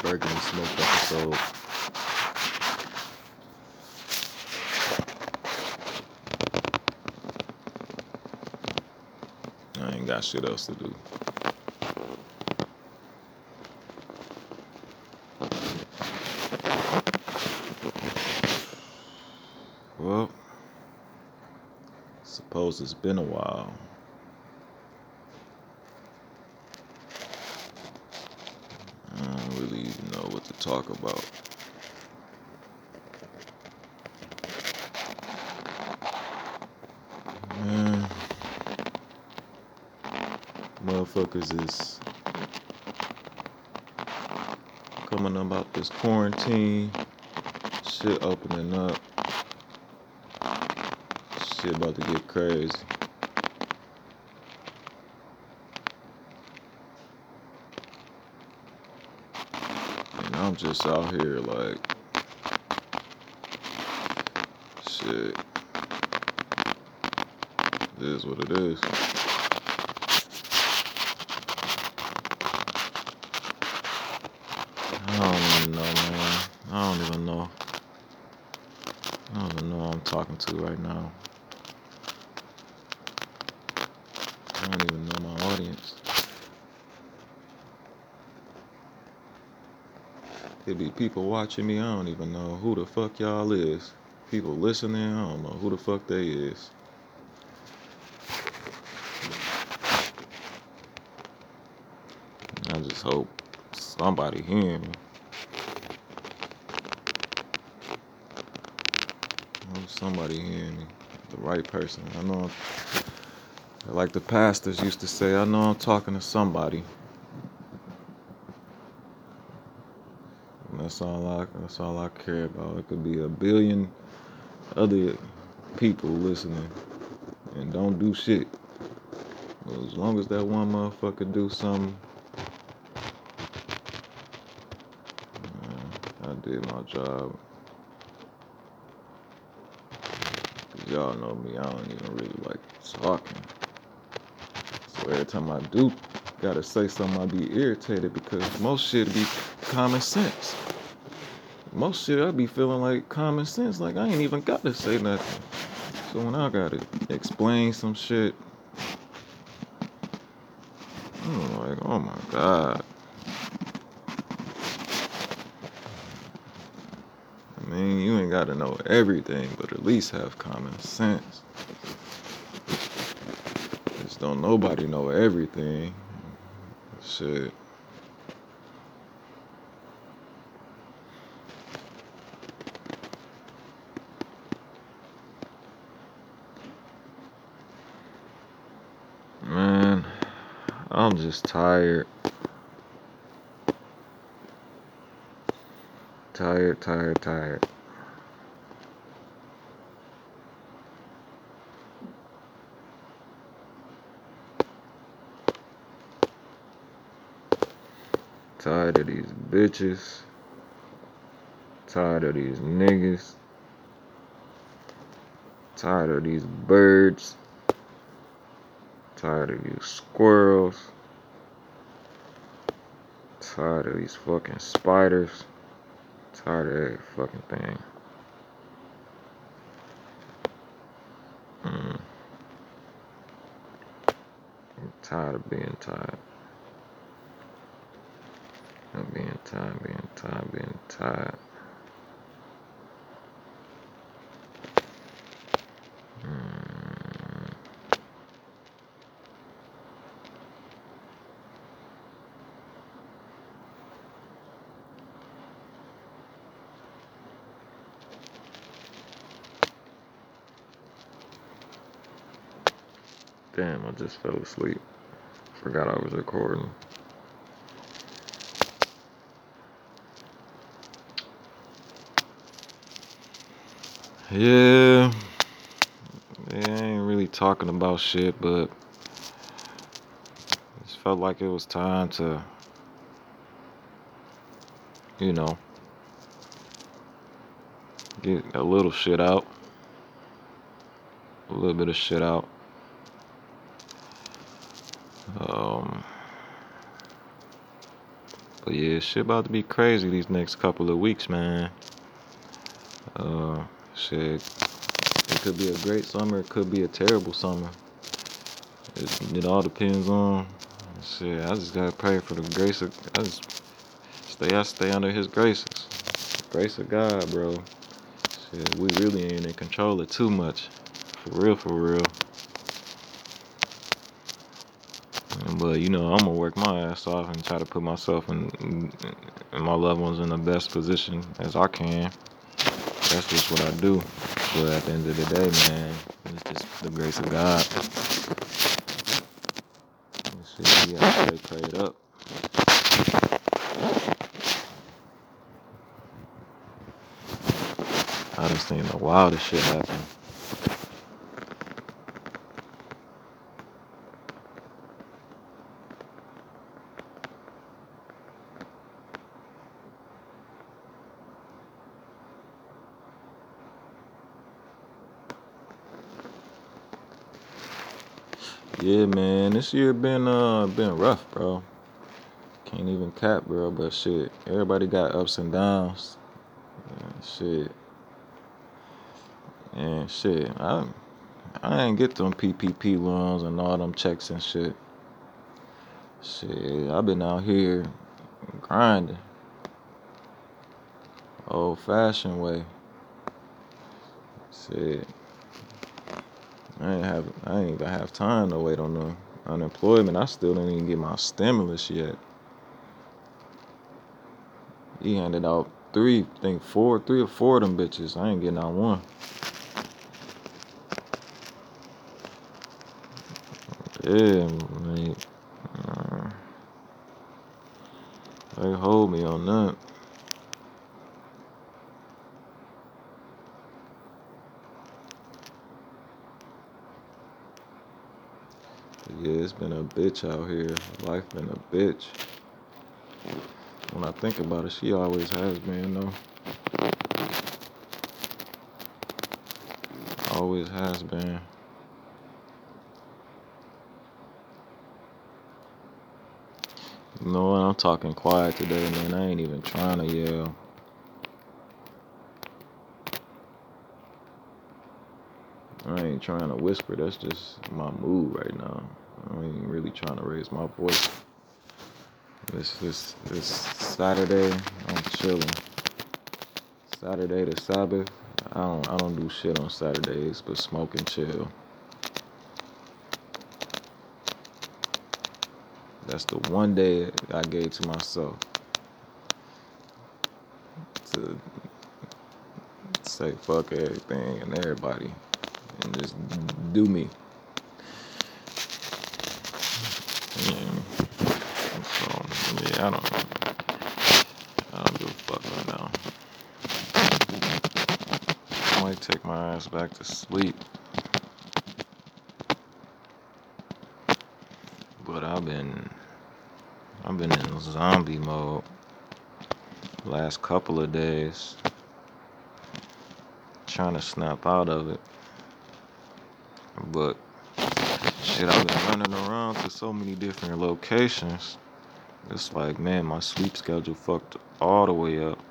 Burgundy Smoke episode. I ain't got shit else to do. Well, suppose it's been a while. I don't really even know what to talk about. Man, motherfuckers is coming about this quarantine. Shit opening up. Shit about to get crazy. And I'm just out here like, shit. It is what it is. I don't even know, man. I don't even know. I don't even know who I'm talking to right now. I don't even know my audience. There be people watching me, I don't even know who the fuck y'all is. People listening, I don't know who the fuck they is. I just hope somebody hearing me. I hope somebody hearing me. The right person. I know, like the pastors used to say, I know I'm talking to somebody. And that's all I care about. It could be a billion other people listening and don't do shit. But as long as that one motherfucker do something, I did my job. Cause y'all know me, I don't even really like talking. So every time I do gotta say something, I be irritated because most shit be common sense. Most shit I be feeling like common sense, like I ain't even gotta say nothing. So when I gotta explain some shit, I'm like, oh my God. I mean, you ain't gotta know everything, but at least have common sense. Just don't nobody know everything. Shit. Man, I'm just tired. Tired. Tired of these bitches. Tired of these niggas. Tired of these birds. Tired of these squirrels. Tired of these fucking spiders. Tired of every fucking thing. I'm tired of being tired. I'm being tired. Damn, I just fell asleep. Forgot I was recording. Yeah, I ain't really talking about shit, but it just felt like it was time to, you know, get a little shit out. A little bit of shit out. But yeah, shit about to be crazy these next couple of weeks, man. Shit, it could be a great summer, it could be a terrible summer. It all depends on shit. I just gotta pray for the grace of. I stay under His graces. Grace of God, bro. Shit, we really ain't in control of too much. For real, for real. But you know, I'm gonna work my ass off and try to put myself and my loved ones in the best position as I can. That's just what I do. But at the end of the day, man, it's just the grace of God. Shit, we gotta stay prayed up. I done seen the wildest shit happen. Yeah, man, this year been rough, bro. Can't even cap, bro. But shit, everybody got ups and downs. Shit, and shit. I ain't get them PPP loans and all them checks and shit. Shit, I've been out here grinding, old fashioned way. Shit, I ain't even have time to wait on the unemployment. I still didn't even get my stimulus yet. He handed out three or four of them bitches. I ain't getting out one. Yeah, man. They hold me on that. Yeah, it's been a bitch out here. Life been a bitch. When I think about it, she always has been, though. Always has been. You know what? I'm talking quiet today, man. I ain't even trying to yell. I ain't trying to whisper. That's just my mood right now. I ain't really trying to raise my voice. It's Saturday. I'm chilling. Saturday to Sabbath. I don't do shit on Saturdays, but smoke and chill. That's the one day I gave to myself to say fuck everything and everybody and just do me. So yeah, I don't give a fuck right now. I might take my ass back to sleep. But I've been in zombie mode last couple of days, trying to snap out of it. But shit, I've been running around to so many different locations. It's like, man, my sleep schedule fucked all the way up.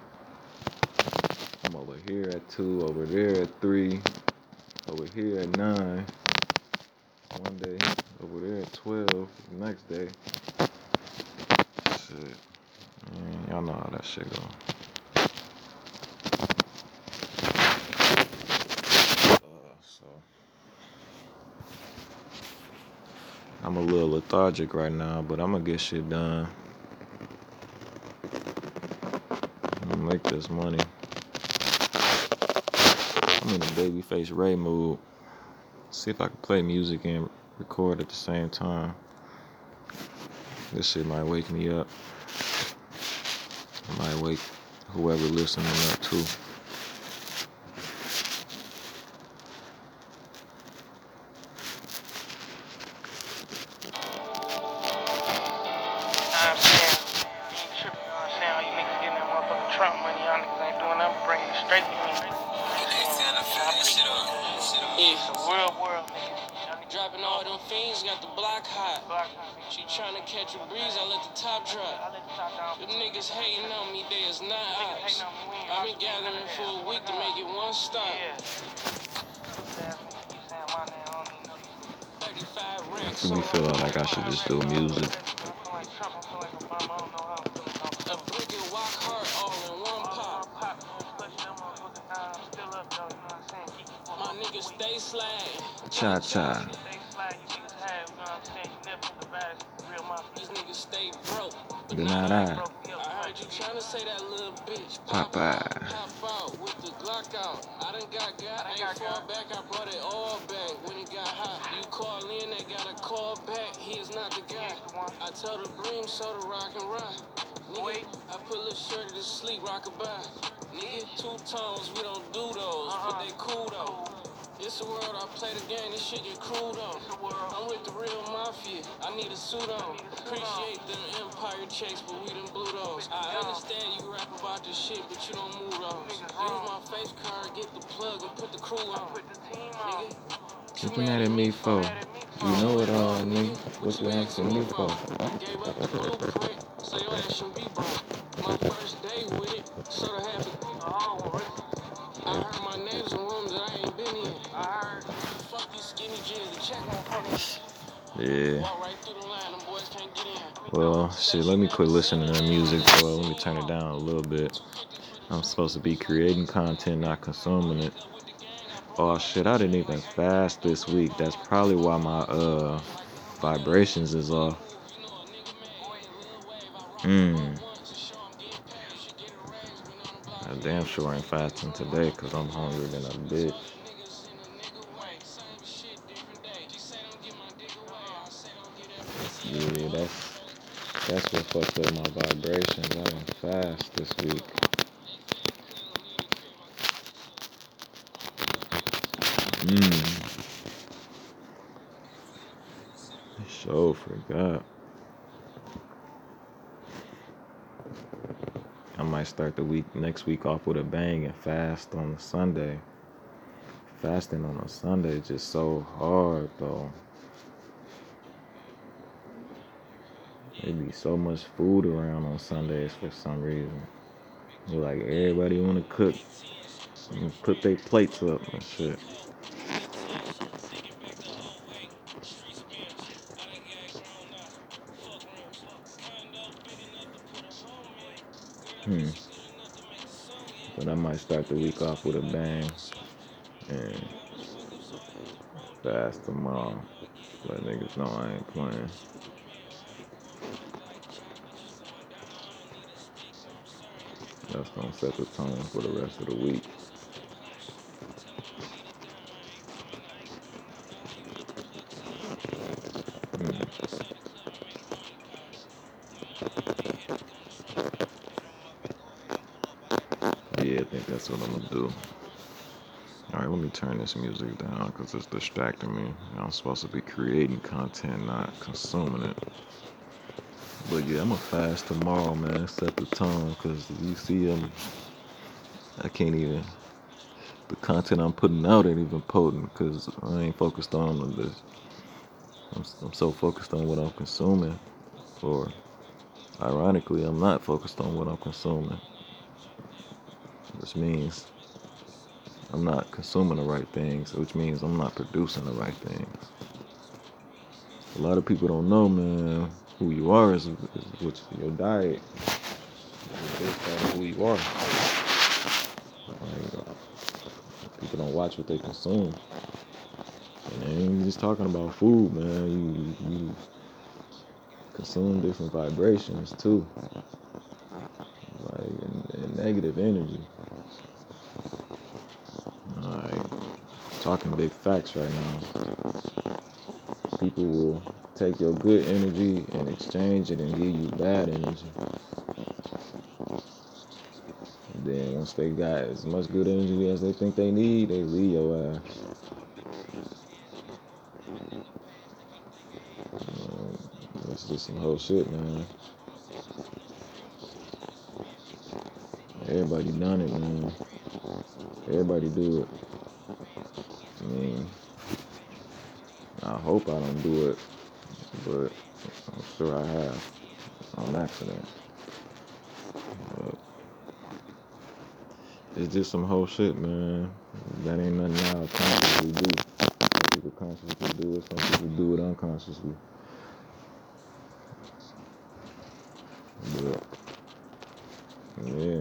I'm over here at 2, over there at 3, over here at 9. One day, over there at 12. The next day, shit. Man, y'all know how that shit go. So I'm a little lethargic right now, but I'm gonna get shit done. I'm gonna make this money. I'm in a Babyface Ray mood. See if I can play music and record at the same time. This shit might wake me up. It might wake whoever listening up too. popping, all them fiends got the block hot. She tryna catch a breeze, I let the top drop. Them niggas hating on me, they is not ops. I've been gathering for a week to make it one stop. 35 racks. To me feel like I should just do music. A brick and walk hard all in one pop. My niggas stay sliding. Cha-cha. These niggas stay broke. But Good not night, I. I heard you tryna say that little bitch. Popeye. Pop out with the Glock out. I done got, ain't fall back. I brought it all back when it got hot. You call in, they gotta call back. He is not the guy. I tell the bream, so the rock and rock. Nigga, I put Lil Shorty to sleep, rock-a-bye. Nigga, 2 tones, we don't do those, but they cool though. It's a world, I play the game, this shit get cruel though. I'm with the real mafia, I need a suit on. Appreciate them empire checks, but we done blew those. I understand you rap about this shit, but you don't move those. Use my face card, get the plug, and put the crew on. Nigga, What you mad at me for? You know it all, nigga. What you asking me for? Gave up the blueprint, so your ass should be broke. My first day with it, so to have it. I heard my name's in rooms that I ain't been in. I heard, fuck these skinny jeans, the check on punish. Yeah. Walk right through the line, them boys can't get in. Well, shit, let me quit listening to music, bro. Let me turn it down a little bit. I'm supposed to be creating content, not consuming it. Oh shit, I didn't even fast this week. That's probably why my vibrations is off. I damn sure ain't fasting today because I'm hungry than a bitch. Yeah, that's what fucked up my vibrations. I didn't fast this week. Sure forgot. I might start the next week off with a bang and fast on a Sunday. Fasting on a Sunday is just so hard though. There be so much food around on Sundays for some reason. You're like everybody wanna cook and put their plates up and shit. But I might start the week off with a bang and fast tomorrow. Let niggas know I ain't playing. That's gonna set the tone for the rest of the week. Yeah, I think that's what I'm gonna do. Alright, let me turn this music down because it's distracting me. I'm supposed to be creating content, not consuming it. But yeah, I'm gonna fast tomorrow, man. Set the tone because you see, I can't even. The content I'm putting out ain't even potent because I ain't focused on this. I'm so focused on what I'm consuming. Or, ironically, I'm not focused on what I'm consuming. Which means I'm not consuming the right things, which means I'm not producing the right things. A lot of people don't know, man, who you are is what your diet is based on who you are. Like, people don't watch what they consume. And they ain't just talking about food, man. You consume different vibrations too. Like, and negative energy. Alright. Talking big facts right now. People will take your good energy and exchange it and give you bad energy. And then once they got as much good energy as they think they need, they leave your ass. That's just some whole shit, man. Everybody done it, man. Everybody do it. I mean, I hope I don't do it, but I'm sure I have on accident. But it's just some whole shit, man. That ain't nothing I consciously do. Some people consciously do it, some people do it unconsciously. But yeah.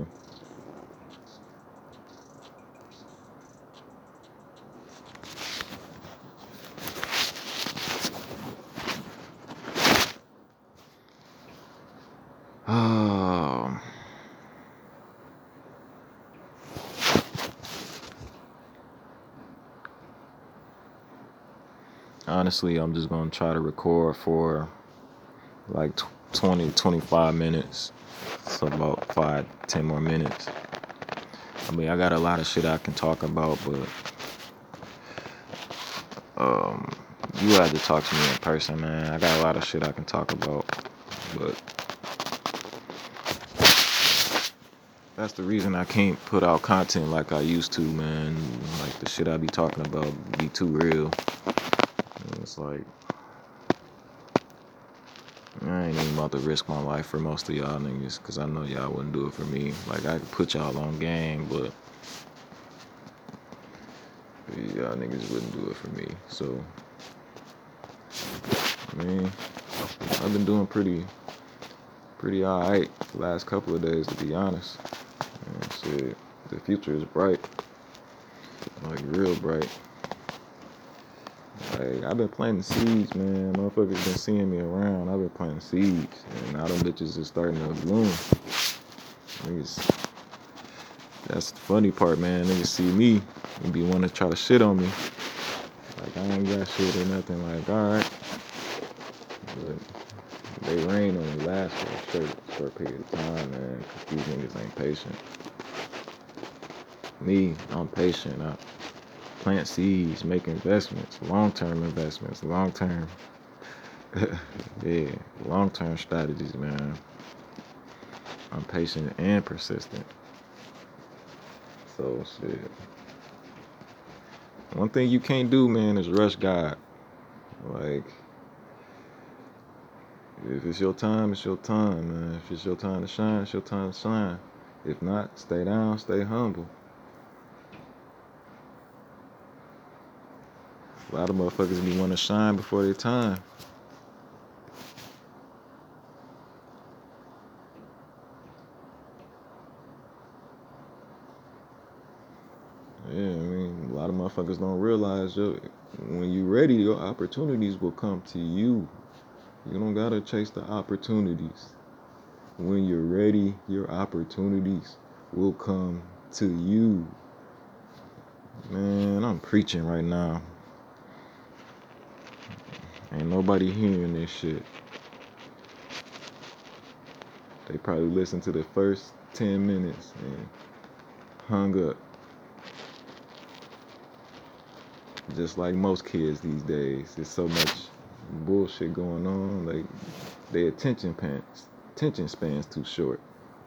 Honestly, I'm just gonna try to record for like 20, 25 minutes. So about 5, 10 more minutes. I mean, I got a lot of shit I can talk about, but you have to talk to me in person, man. I got a lot of shit I can talk about, but that's the reason I can't put out content like I used to, man. Like the shit I be talking about be too real. And it's like I ain't even about to risk my life for most of y'all niggas, cause I know y'all wouldn't do it for me. Like I could put y'all on game, but y'all niggas wouldn't do it for me. So I mean, I've been doing pretty alright the last couple of days, to be honest. And shit, the future is bright, like real bright. Like I've been planting seeds, man. Motherfuckers been seeing me around. I've been planting seeds, and now them bitches is starting to bloom. Niggas, that's the funny part, man. Niggas see me and be wanting to try to shit on me. Like I ain't got shit or nothing. Like alright, but they rain only last for a short period of time, man. Cause these niggas ain't patient. Me, I'm patient. I plant seeds, make investments, long-term investments, long-term, yeah, long-term strategies, man. I'm patient and persistent. So shit. One thing you can't do, man, is rush God. Like, if it's your time, it's your time, man. If it's your time to shine, it's your time to shine. If not, stay down, stay humble. A lot of motherfuckers be wanting to shine before their time. Yeah, I mean, a lot of motherfuckers don't realize when you ready, your opportunities will come to you. You don't gotta chase the opportunities. When you're ready, your opportunities will come to you. Man, I'm preaching right now. Ain't nobody hearing this shit. They probably listened to the first 10 minutes and hung up. Just like most kids these days. There's so much bullshit going on. Like, their attention span's too short.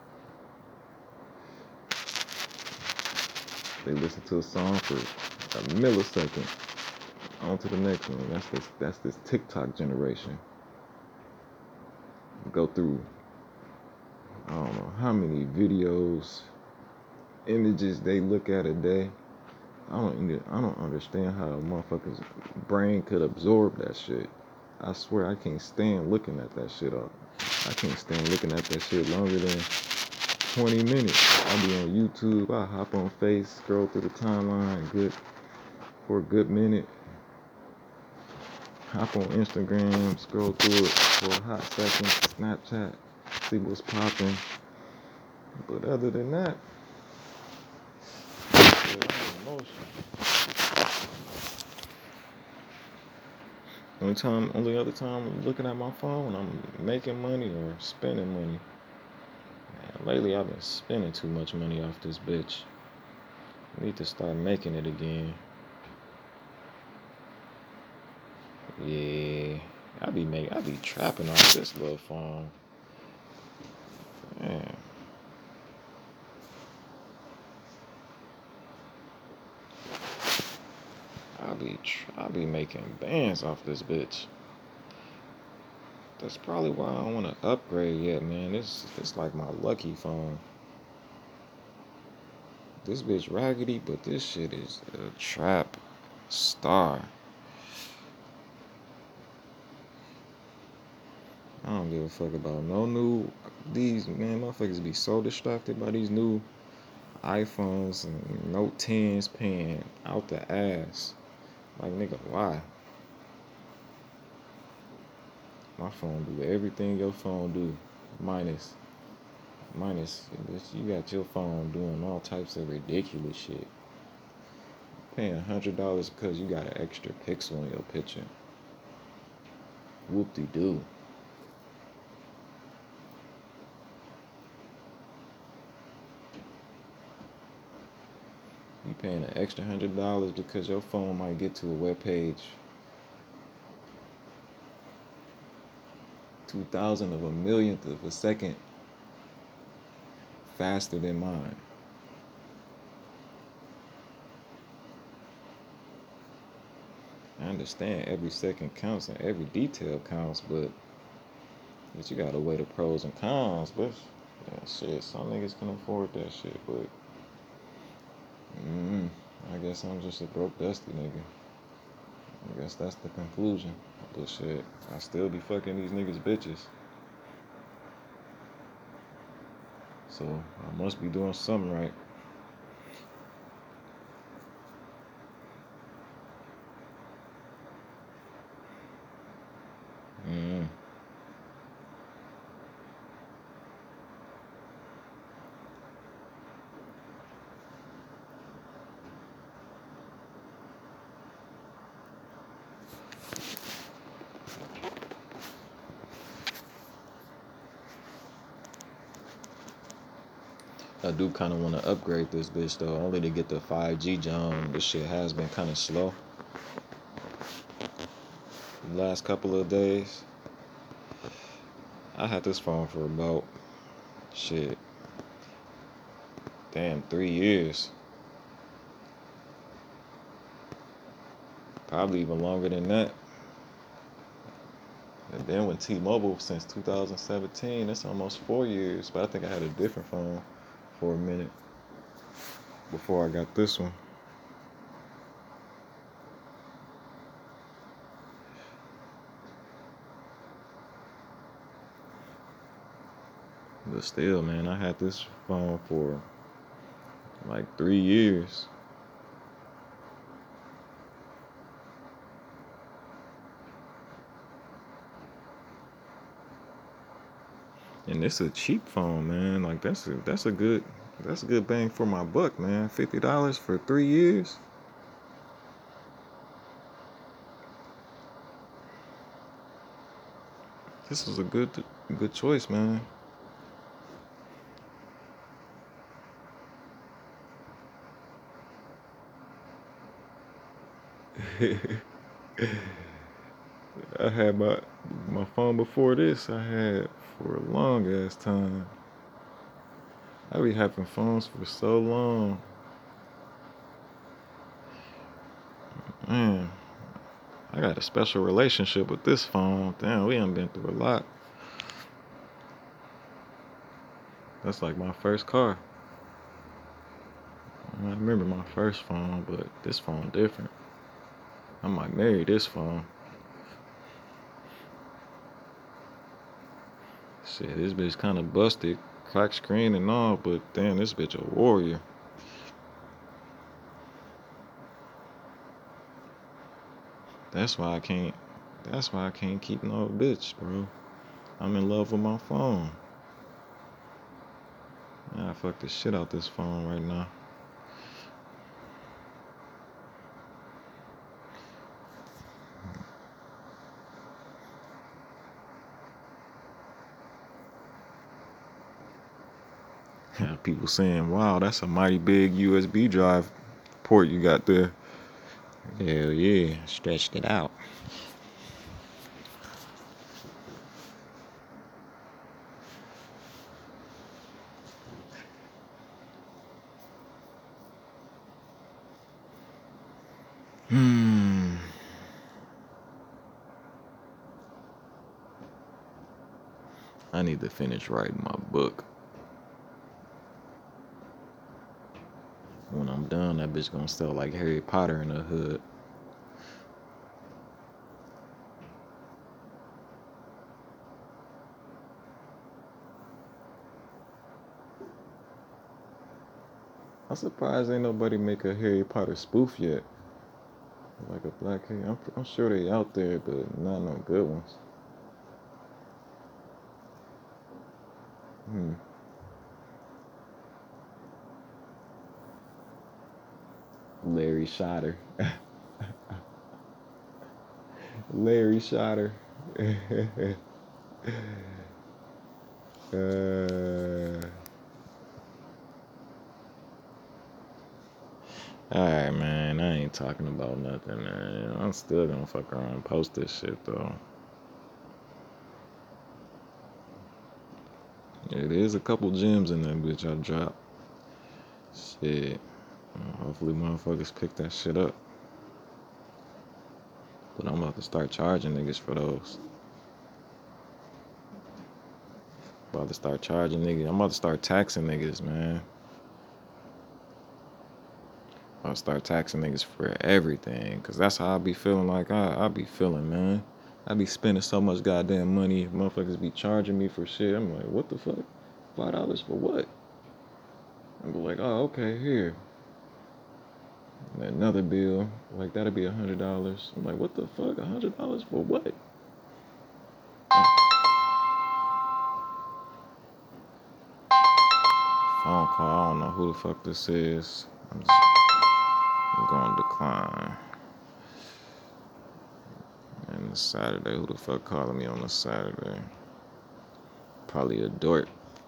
They listen to a song for a millisecond. On to the next one. That's this TikTok generation. Go through I don't know how many videos, images they look at a day. I don't understand how a motherfucker's brain could absorb that shit. I swear I can't stand looking at that shit up. I can't stand looking at that shit longer than 20 minutes. I'll be on YouTube, I hop on Face, scroll through the timeline for a good minute. Hop on Instagram, scroll through it for a hot second, Snapchat, see what's popping. But other than that, only other time I'm looking at my phone, I'm making money or spending money. Man, lately I've been spending too much money off this bitch. I need to start making it again. Yeah, I be trapping off this little phone. Man. I be I be making bands off this bitch. That's probably why I don't want to upgrade yet, man. It's like my lucky phone. This bitch raggedy, but this shit is a trap star. I don't give a fuck about no new. These, man, motherfuckers be so distracted by these new iPhones and Note 10s paying out the ass. Like, nigga, why? My phone do everything your phone do, minus, bitch, you got your phone doing all types of ridiculous shit. Paying $100 because you got an extra pixel in your picture. Whoop-de-doo. You paying an extra $100 because your phone might get to a web page 2,000 of a millionth of a second faster than mine. I understand every second counts and every detail counts, but you gotta weigh the pros and cons, but yeah, shit, some niggas can afford that shit, but I guess I'm just a broke dusty nigga. I guess that's the conclusion. But shit, I still be fucking these niggas bitches. So I must be doing something right. I do kind of want to upgrade this bitch though, only to get the 5G John. This shit has been kind of slow the last couple of days. I had this phone for about, shit, damn, 3 years. Probably even longer than that. And then with T-Mobile since 2017, that's almost 4 years. But I think I had a different phone for a minute before I got this one. But still, man, I had this phone for like 3 years. And it's a cheap phone, man. Like that's a good bang for my buck, man. $50 for 3 years. This was a good choice, man. I had my phone before this. I had for a long ass time. I be having phones for so long. Man, I got a special relationship with this phone. Damn, we done been through a lot. That's like my first car. I remember my first phone, but this phone different. I might marry this phone. Shit, this bitch kind of busted, cracked screen and all, but damn, this bitch a warrior. That's why I can't keep no bitch, bro. I'm in love with my phone. Man, I fuck the shit out this phone right now. Yeah, people saying, wow, that's a mighty big USB drive port you got there. Hell yeah, stretched it out. I need to finish writing my book. When I'm done, that bitch gonna sell like Harry Potter in the hood. I'm surprised ain't nobody make a Harry Potter spoof yet. Like a black Harry. I'm sure they out there, but not no good ones. Hmm. Larry Shotter. Larry Shotter. Alright, man. I ain't talking about nothing, man. I'm still gonna fuck around and post this shit, though. It is a couple gems in that bitch I dropped. Shit. Hopefully motherfuckers pick that shit up. But I'm about to start charging niggas for those. I'm about to start charging niggas. I'm about to start taxing niggas, man. I'll start taxing niggas for everything. Cause that's how I be feeling like I be feeling, man. I be spending so much goddamn money. Motherfuckers be charging me for shit. I'm like, what the fuck? $5 for what? I'm like, oh, okay, here. And another bill, like that'll be $100. I'm like, what the fuck? $100 for what? Phone call. I don't know who the fuck this is. I'm going to decline. And it's Saturday. Who the fuck calling me on a Saturday? Probably a dork.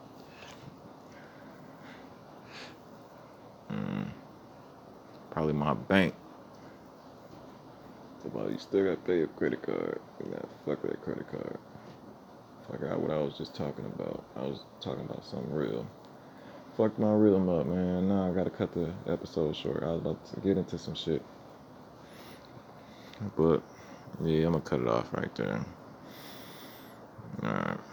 Probably my bank. Somebody still got to pay a credit card. Nah, fuck that credit card. Fuck out what I was just talking about. I was talking about something real. Fucked my rhythm up, man. Now I gotta cut the episode short. I was about to get into some shit. But, yeah, I'm gonna cut it off right there. Alright.